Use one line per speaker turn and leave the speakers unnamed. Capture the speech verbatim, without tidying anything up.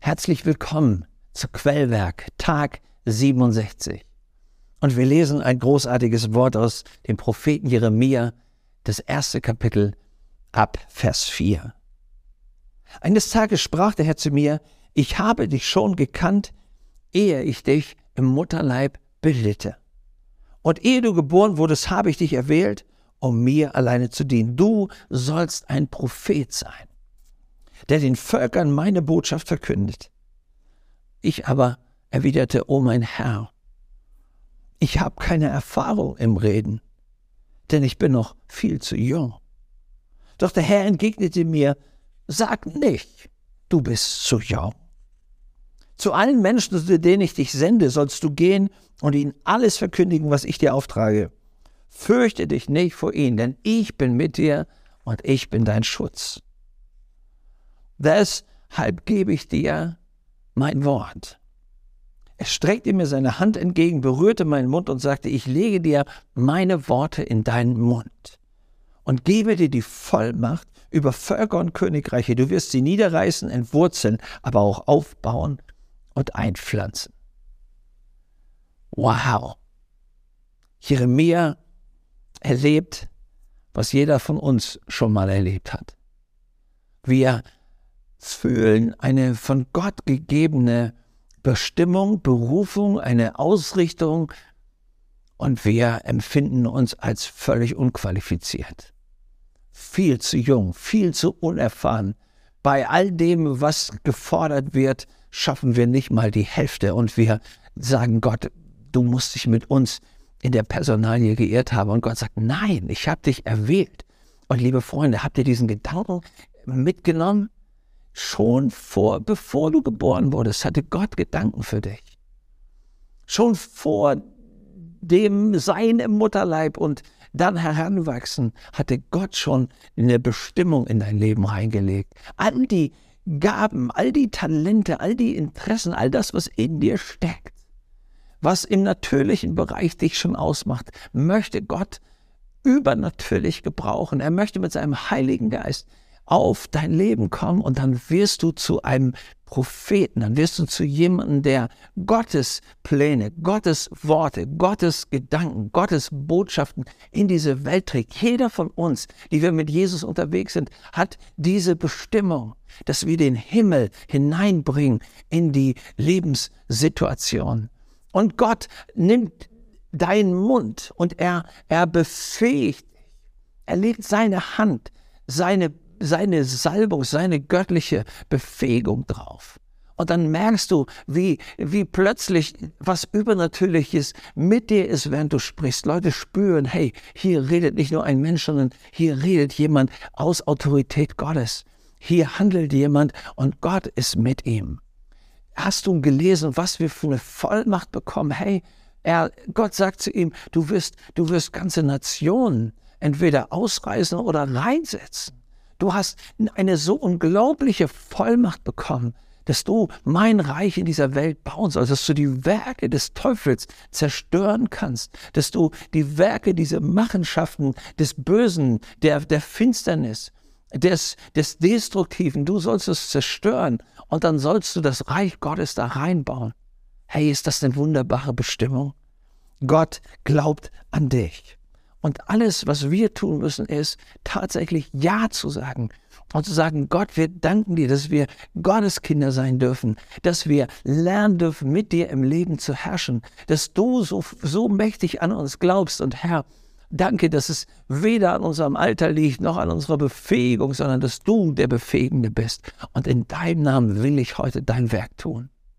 Herzlich willkommen zu Quellwerk, Tag siebenundsechzig. Und wir lesen ein großartiges Wort aus dem Propheten Jeremia, das erste Kapitel ab Vers vier. Eines Tages sprach der Herr zu mir: Ich habe dich schon gekannt, ehe ich dich im Mutterleib bildete. Und ehe du geboren wurdest, habe ich dich erwählt, um mir alleine zu dienen. Du sollst ein Prophet sein, der den Völkern meine Botschaft verkündet. Ich aber erwiderte: O mein Herr, ich habe keine Erfahrung im Reden, denn ich bin noch viel zu jung. Doch der Herr entgegnete mir: Sag nicht, du bist zu jung. Zu allen Menschen, zu denen ich dich sende, sollst du gehen und ihnen alles verkündigen, was ich dir auftrage. Fürchte dich nicht vor ihnen, denn ich bin mit dir und ich bin dein Schutz. Deshalb gebe ich dir mein Wort. Er streckte mir seine Hand entgegen, berührte meinen Mund und sagte: Ich lege dir meine Worte in deinen Mund und gebe dir die Vollmacht über Völker und Königreiche. Du wirst sie niederreißen, entwurzeln, aber auch aufbauen und einpflanzen. Wow! Jeremia erlebt, was jeder von uns schon mal erlebt hat. Wir fühlen eine von Gott gegebene Bestimmung, Berufung, eine Ausrichtung, und wir empfinden uns als völlig unqualifiziert. Viel zu jung, viel zu unerfahren. Bei all dem, was gefordert wird, schaffen wir nicht mal die Hälfte, und wir sagen: Gott, du musst dich mit uns in der Personalie geehrt haben. Und Gott sagt: Nein, ich habe dich erwählt. Und liebe Freunde, habt ihr diesen Gedanken mitgenommen? Schon vor, bevor du geboren wurdest, hatte Gott Gedanken für dich. Schon vor dem Sein im Mutterleib und dann Heranwachsen hatte Gott schon eine Bestimmung in dein Leben reingelegt. All die Gaben, all die Talente, all die Interessen, all das, was in dir steckt, was im natürlichen Bereich dich schon ausmacht, möchte Gott übernatürlich gebrauchen. Er möchte mit seinem Heiligen Geist auf dein Leben kommen, und dann wirst du zu einem Propheten, dann wirst du zu jemandem, der Gottes Pläne, Gottes Worte, Gottes Gedanken, Gottes Botschaften in diese Welt trägt. Jeder von uns, die wir mit Jesus unterwegs sind, hat diese Bestimmung, dass wir den Himmel hineinbringen in die Lebenssituation. Und Gott nimmt deinen Mund und er, er befähigt dich. Er legt seine Hand, seine seine Salbung, seine göttliche Befähigung drauf. Und dann merkst du, wie, wie plötzlich was Übernatürliches mit dir ist, während du sprichst. Leute spüren: Hey, hier redet nicht nur ein Mensch, sondern hier redet jemand aus Autorität Gottes. Hier handelt jemand und Gott ist mit ihm. Hast du gelesen, was wir für eine Vollmacht bekommen? Hey, er, Gott sagt zu ihm: Du wirst, du wirst ganze Nationen entweder ausreißen oder reinsetzen. Du hast eine so unglaubliche Vollmacht bekommen, dass du mein Reich in dieser Welt bauen sollst, dass du die Werke des Teufels zerstören kannst, dass du die Werke, diese Machenschaften des Bösen, der, der Finsternis, des, des Destruktiven, du sollst es zerstören, und dann sollst du das Reich Gottes da reinbauen. Hey, ist das eine wunderbare Bestimmung? Gott glaubt an dich. Und alles, was wir tun müssen, ist tatsächlich Ja zu sagen und zu sagen: Gott, wir danken dir, dass wir Gottes Kinder sein dürfen, dass wir lernen dürfen, mit dir im Leben zu herrschen, dass du so, so mächtig an uns glaubst. Und Herr, danke, dass es weder an unserem Alter liegt, noch an unserer Befähigung, sondern dass du der Befähigende bist. Und in deinem Namen will ich heute dein Werk tun.